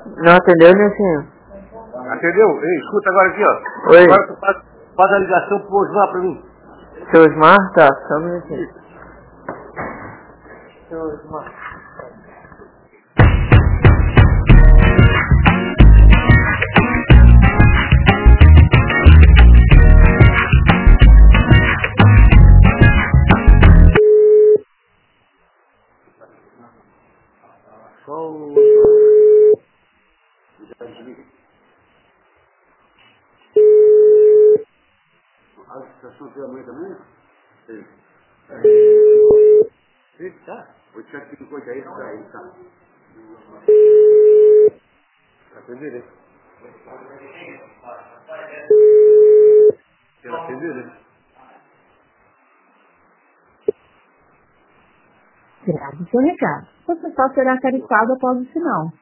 Não atendeu, né, senhor? Atendeu? Ei, escuta agora aqui, ó. Oi. Agora tu faz a ligação pro Osmar pra mim. Seu Osmar? Tá, só um minutinho. Seu Osmar. Só o... A estação tem amanhã também? Sim. Sim, tá. 850 aí, tá aí, tá. Atender, né? Quero atender, né? Grave seu recado. Você só será tarifado após o sinal.